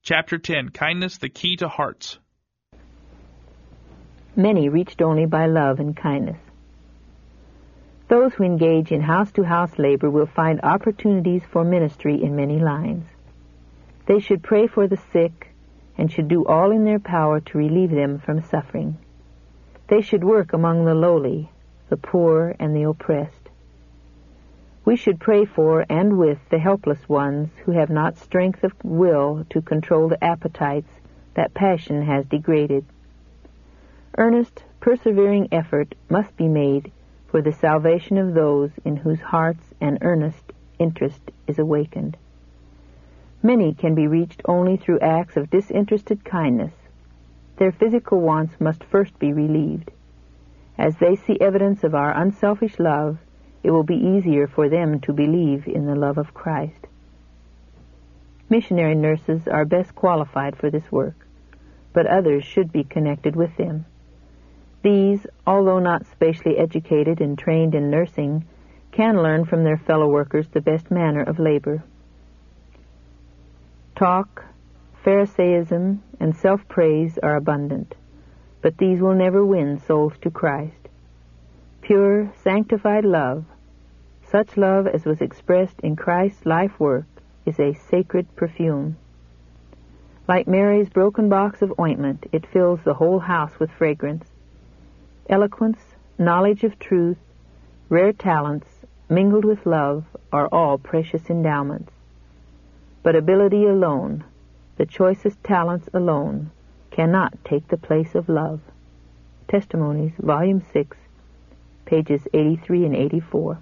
Chapter 10, Kindness, the Key to Hearts. Many reached only by love and kindness. Those who engage in house-to-house labor will find opportunities for ministry in many lines. They should pray for the sick and should do all in their power to relieve them from suffering. They should work among the lowly, the poor, and the oppressed. We should pray for and with the helpless ones who have not strength of will to control the appetites that passion has degraded. Earnest, persevering effort must be made for the salvation of those in whose hearts an earnest interest is awakened. Many can be reached only through acts of disinterested kindness. Their physical wants must first be relieved. As they see evidence of our unselfish love, it will be easier for them to believe in the love of Christ. Missionary nurses are best qualified for this work, but others should be connected with them. These, although not specially educated and trained in nursing, can learn from their fellow workers the best manner of labor. Talk, Pharisaism, and self-praise are abundant, but these will never win souls to Christ. Pure, sanctified love, such love as was expressed in Christ's life work, is a sacred perfume. Like Mary's broken box of ointment, it fills the whole house with fragrance. Eloquence, knowledge of truth, rare talents, mingled with love, are all precious endowments. But ability alone, the choicest talents alone, cannot take the place of love. Testimonies, Volume 6, pages 83 and 84.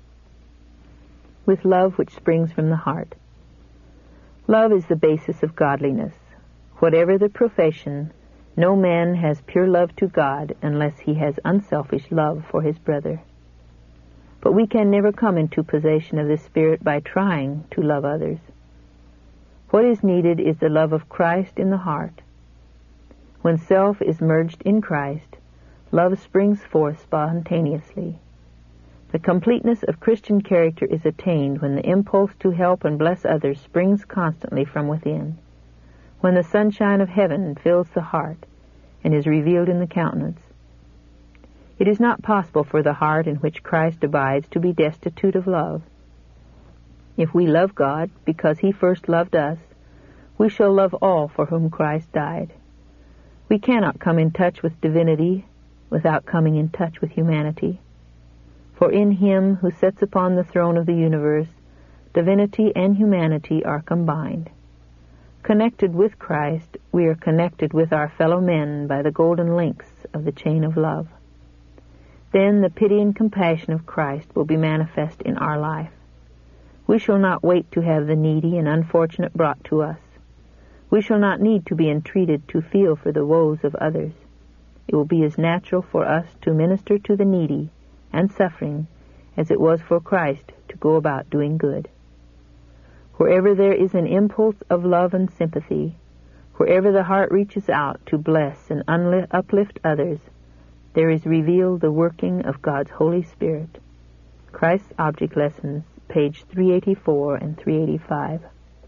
With love which springs from the heart. Love is the basis of godliness. Whatever the profession, no man has pure love to God unless he has unselfish love for his brother. But we can never come into possession of this spirit by trying to love others. What is needed is the love of Christ in the heart. When self is merged in Christ, love springs forth spontaneously. The completeness of Christian character is attained when the impulse to help and bless others springs constantly from within, when the sunshine of heaven fills the heart and is revealed in the countenance. It is not possible for the heart in which Christ abides to be destitute of love. If we love God because He first loved us, we shall love all for whom Christ died. We cannot come in touch with divinity without coming in touch with humanity. For in Him who sits upon the throne of the universe, divinity and humanity are combined. Connected with Christ, we are connected with our fellow men by the golden links of the chain of love. Then the pity and compassion of Christ will be manifest in our life. We shall not wait to have the needy and unfortunate brought to us. We shall not need to be entreated to feel for the woes of others. It will be as natural for us to minister to the needy and suffering as it was for Christ to go about doing good. Wherever there is an impulse of love and sympathy, wherever the heart reaches out to bless and uplift others, there is revealed the working of God's Holy Spirit. Christ's Object Lessons, page 384 and 385.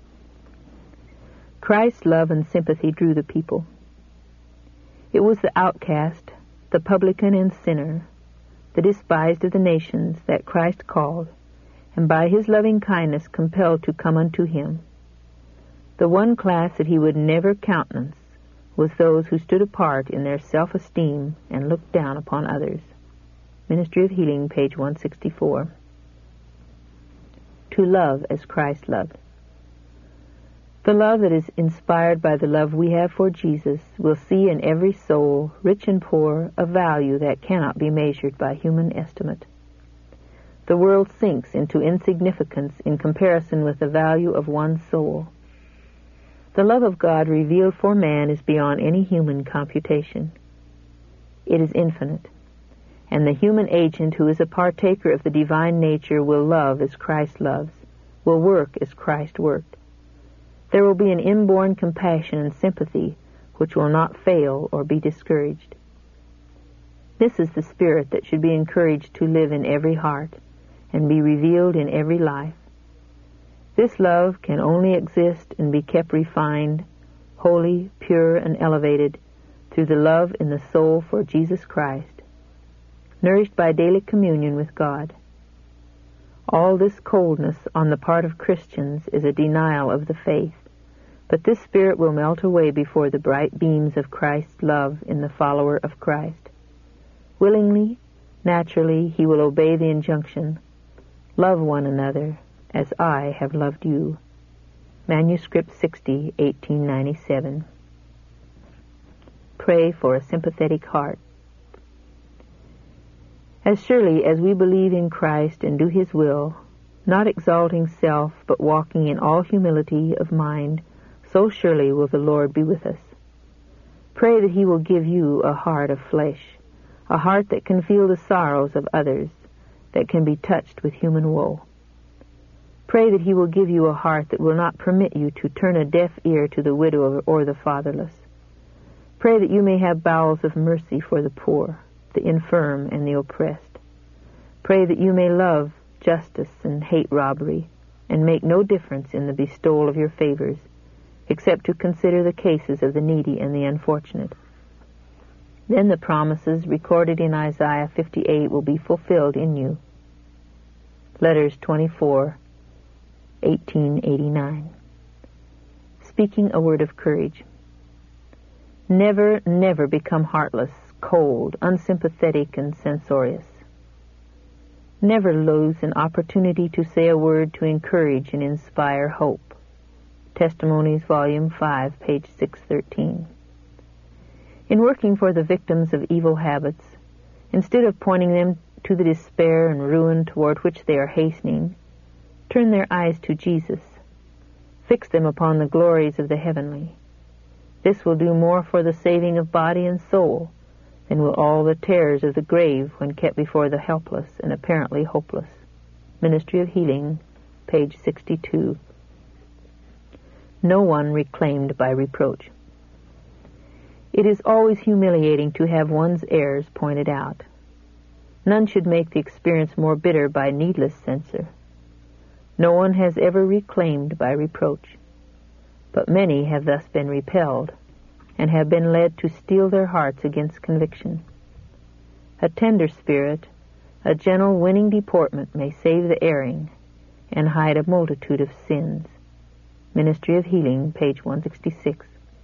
Christ's love and sympathy drew the people. It was the outcast, the publican and sinner, the despised of the nations that Christ called, and by His loving kindness compelled to come unto Him. The one class that He would never countenance was those who stood apart in their self-esteem and looked down upon others. Ministry of Healing, page 164. To love as Christ loved. The love that is inspired by the love we have for Jesus will see in every soul, rich and poor, a value that cannot be measured by human estimate. The world sinks into insignificance in comparison with the value of one's soul. The love of God revealed for man is beyond any human computation. It is infinite, and the human agent who is a partaker of the divine nature will love as Christ loves, will work as Christ worked. There will be an inborn compassion and sympathy which will not fail or be discouraged. This is the spirit that should be encouraged to live in every heart and be revealed in every life. This love can only exist and be kept refined holy, pure, and elevated through the love in the soul for Jesus Christ, nourished by daily communion with God. All this coldness on the part of Christians is a denial of the faith, but this spirit will melt away before the bright beams of Christ's love in the follower of Christ. Willingly, naturally, he will obey the injunction, "Love one another as I have loved you." Manuscript 60, 1897. Pray for a sympathetic heart. As surely as we believe in Christ and do His will, not exalting self but walking in all humility of mind, so surely will the Lord be with us. Pray that He will give you a heart of flesh, a heart that can feel the sorrows of others, that can be touched with human woe. Pray that He will give you a heart that will not permit you to turn a deaf ear to the widow or the fatherless. Pray that you may have bowels of mercy for the poor, the infirm, and the oppressed. Pray that you may love justice and hate robbery, and make no difference in the bestowal of your favors, except to consider the cases of the needy and the unfortunate. Then the promises recorded in Isaiah 58 will be fulfilled in you. Letters 24, 1889. Speaking a word of courage. Never, never become heartless, cold, unsympathetic, and censorious. Never lose an opportunity to say a word to encourage and inspire hope. Testimonies, Volume 5, page 613. In working for the victims of evil habits, instead of pointing them to the despair and ruin toward which they are hastening, turn their eyes to Jesus. Fix them upon the glories of the heavenly. This will do more for the saving of body and soul than will all the terrors of the grave when kept before the helpless and apparently hopeless. Ministry of Healing, page 62. No one reclaimed by reproach. It is always humiliating to have one's errors pointed out. None should make the experience more bitter by needless censure. No one has ever reclaimed by reproach, but many have thus been repelled and have been led to steel their hearts against conviction. A tender spirit, a gentle, winning deportment may save the erring and hide a multitude of sins. Ministry of Healing, page 166.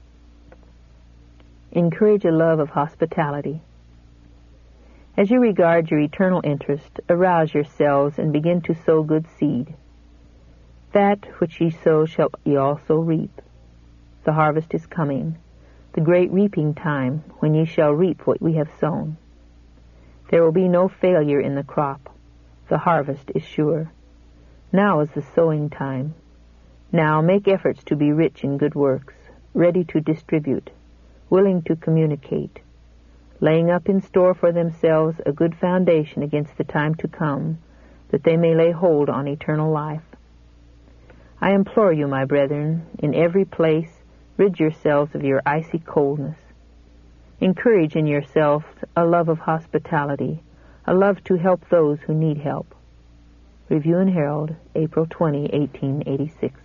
Encourage a love of hospitality. As you regard your eternal interest, arouse yourselves and begin to sow good seed. That which ye sow shall ye also reap. The harvest is coming, the great reaping time, when ye shall reap what we have sown. There will be no failure in the crop. The harvest is sure. Now is the sowing time. Now make efforts to be rich in good works, ready to distribute, willing to communicate, laying up in store for themselves a good foundation against the time to come, that they may lay hold on eternal life. I implore you, my brethren, in every place, rid yourselves of your icy coldness. Encourage in yourselves a love of hospitality, a love to help those who need help. Review and Herald, April 20, 1886.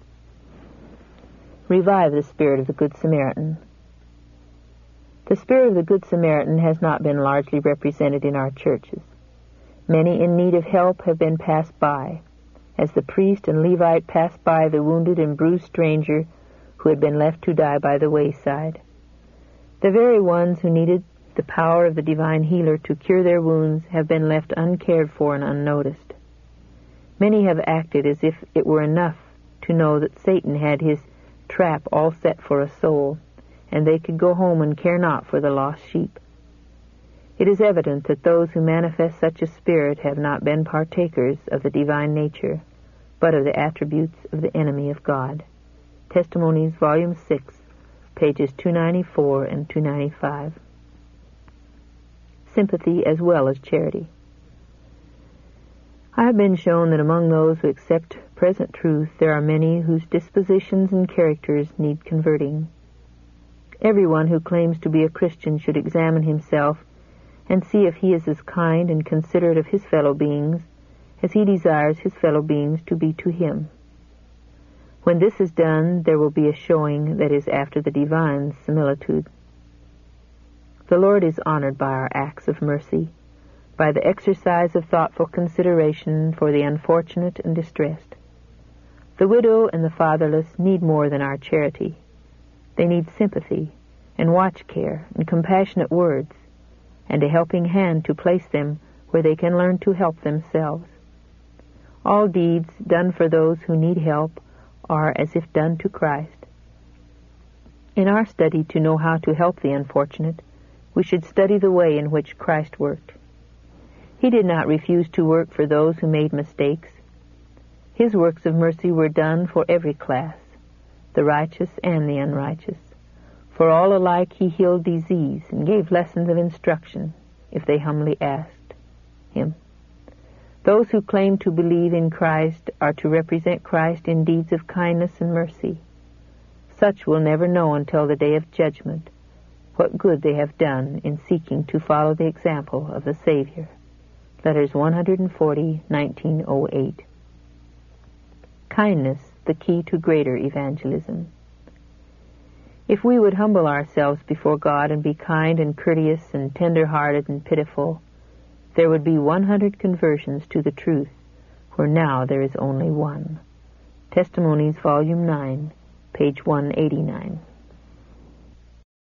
Revive the spirit of the Good Samaritan. The spirit of the Good Samaritan has not been largely represented in our churches. Many in need of help have been passed by, as the priest and Levite passed by the wounded and bruised stranger who had been left to die by the wayside. The very ones who needed the power of the divine healer to cure their wounds have been left uncared for and unnoticed. Many have acted as if it were enough to know that Satan had his trap all set for a soul, and they could go home and care not for the lost sheep. It is evident that those who manifest such a spirit have not been partakers of the divine nature, but of the attributes of the enemy of God. Testimonies, Volume 6, pages 294 and 295. Sympathy as well as charity. I have been shown that among those who accept present truth, there are many whose dispositions and characters need converting. Everyone who claims to be a Christian should examine himself and see if he is as kind and considerate of his fellow beings as he desires his fellow beings to be to him. When this is done, there will be a showing that is after the divine similitude. The Lord is honored by our acts of mercy, by the exercise of thoughtful consideration for the unfortunate and distressed. The widow and the fatherless need more than our charity. They need sympathy and watch care and compassionate words, and a helping hand to place them where they can learn to help themselves. All deeds done for those who need help are as if done to Christ. In our study to know how to help the unfortunate, we should study the way in which Christ worked. He did not refuse to work for those who made mistakes. His works of mercy were done for every class, the righteous and the unrighteous. For all alike he healed disease and gave lessons of instruction if they humbly asked him. Those who claim to believe in Christ are to represent Christ in deeds of kindness and mercy. Such will never know until the day of judgment what good they have done in seeking to follow the example of the Savior. Letters 140, 1908. Kindness, the key to greater evangelism. If we would humble ourselves before God and be kind and courteous and tender-hearted and pitiful, there would be 100 conversions to the truth, where now there is only one. Testimonies, Volume 9, page 189.